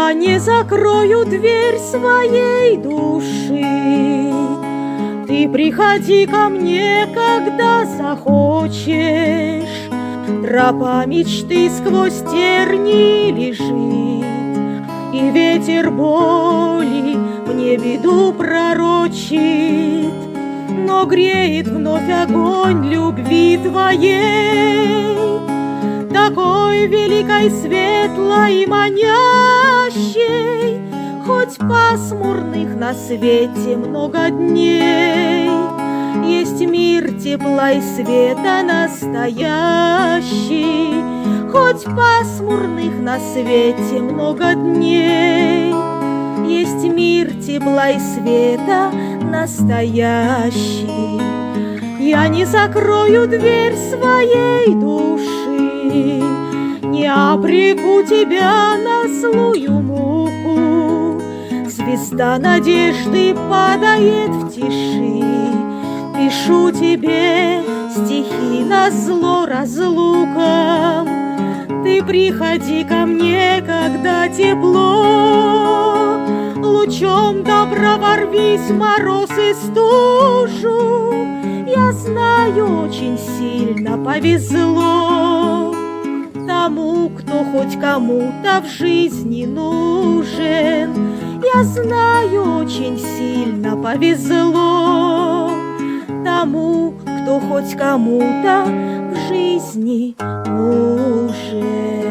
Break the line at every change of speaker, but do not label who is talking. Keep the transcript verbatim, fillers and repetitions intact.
Я не закрою дверь своей души. Ты приходи ко мне, когда захочешь. Тропа мечты сквозь терни лежит, и ветер боли мне беду пророчит, но греет вновь огонь любви твоей, такой великой, светлой и манящей. Хоть пасмурных на свете много дней, есть мир тепла и света настоящий. Хоть пасмурных на свете много дней, есть мир тепла и света настоящий. Я не закрою дверь своей души, не обреку тебя на злую муку. Звезда надежды падает в тиши, пишу тебе стихи назло разлукам. Ты приходи ко мне, когда тепло, лучом добра ворвись в мороз и стужу. Я знаю, очень сильно повезло тому, кто хоть кому-то в жизни нужен. Я знаю, очень сильно повезло тому, кто хоть кому-то в жизни нужен.